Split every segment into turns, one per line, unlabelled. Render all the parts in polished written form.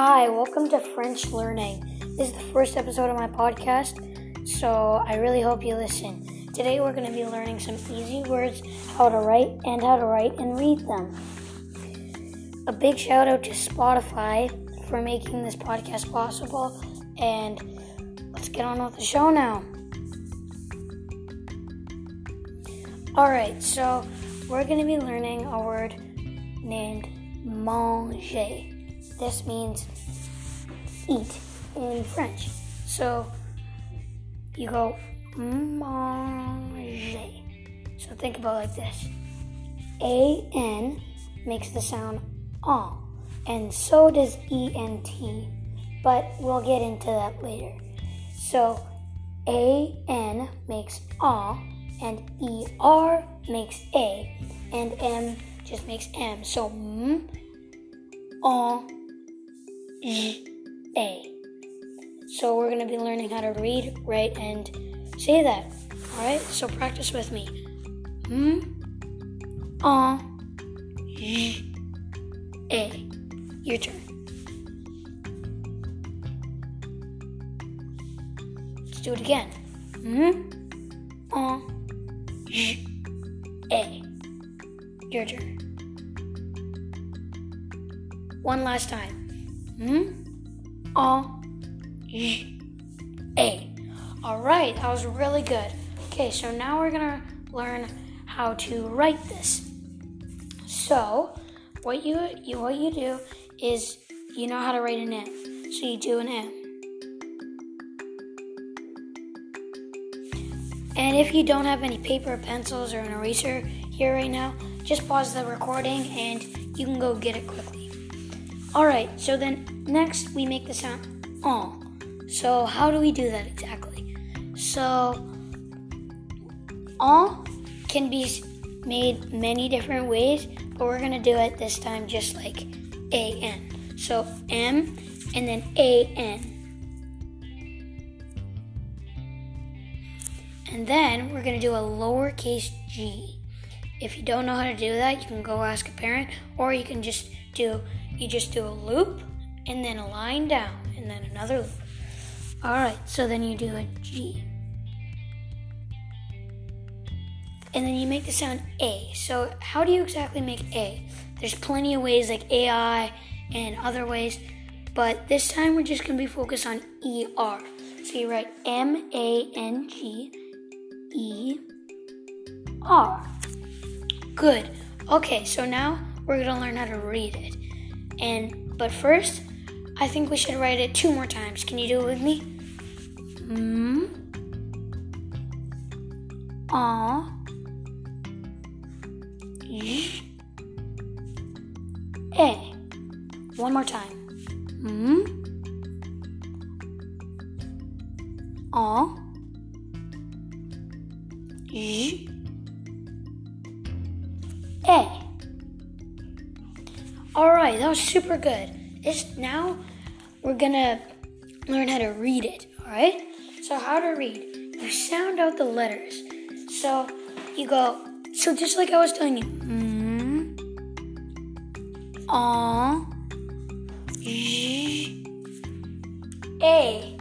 Hi, welcome to French Learning. This is the first episode of my podcast, so I really hope you listen. Today we're going to be learning some easy words, how to write and read them. A big shout out to Spotify for making this podcast possible, and let's get on with the show now. Alright, so we're going to be learning a word named manger. This means eat in French. So you go manger. So think about it like this. A-N makes the sound ah, and so does E-N-T, but we'll get into that later. So A-N makes ah, and E-R makes A, and M just makes M. So A. So we're going to be learning how to read, write, and say that. Alright, so practice with me. A. Your turn. Let's do it again. A. Your turn. One last time. A. Alright, that was really good. Okay, so now we're going to learn how to write this. So, what you do is, you know how to write an M. So you do an M. And if you don't have any paper, pencils, or an eraser here right now, just pause the recording and you can go get it quickly. Alright, so then next we make the sound en. So how do we do that exactly? So en can be made many different ways, but we're going to do it this time just like A-N. So M and then A-N. And then we're going to do a lowercase g. If you don't know how to do that, you can go ask a parent, or you can just do a loop and then a line down and then another loop. Alright, so then you do a G. And then you make the sound A. So how do you exactly make A? There's plenty of ways like AI and other ways, but this time we're just going to be focused on ER. So you write M-A-N-G-E-R. Good. Okay, so now we're going to learn how to read it. But first, I think we should write it 2 more times. Can you do it with me? A. One more time. A. Alright, that was super good. Now we're gonna learn how to read it, alright? So how to read? You sound out the letters. So you go, so just like I was telling you, A.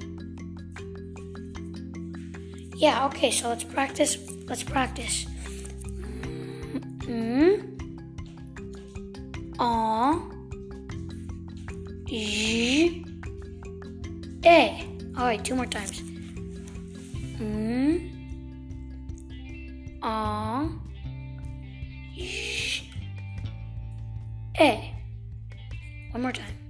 Yeah, okay, so let's practice. A. Alright, 2 more times. A. One more time.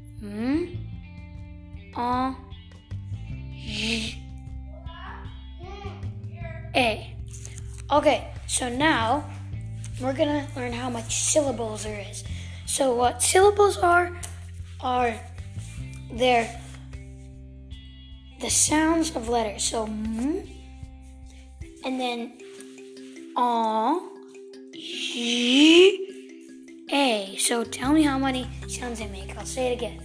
A. Okay, so now we're gonna learn how much syllables there is. So what syllables are they're the sounds of letters. So and then A. So tell me how many sounds they make. I'll say it again.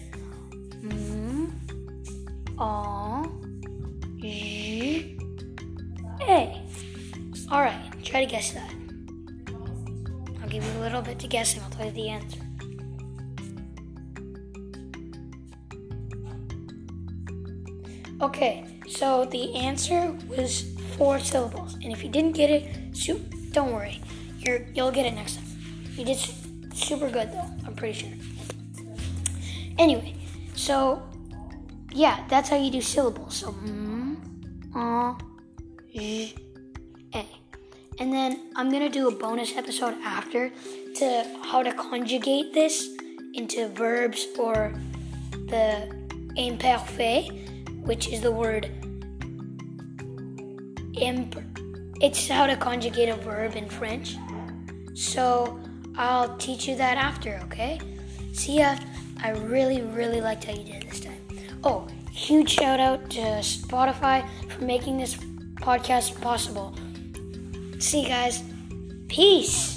A. Alright, try to guess that. I'll give you a little bit to guess and I'll tell you the answer. Okay, so the answer was 4 syllables. And if you didn't get it, don't worry. You'll get it next time. You did super good though, I'm pretty sure. Anyway, so yeah, that's how you do syllables. So j, a. And then I'm gonna do a bonus episode after to how to conjugate this into verbs or the imperfect, which is the word it's how to conjugate a verb in French. So I'll teach you that after, okay? See ya. I really, really liked how you did this time. Oh, huge shout out to Spotify for making this podcast possible. See you guys. Peace.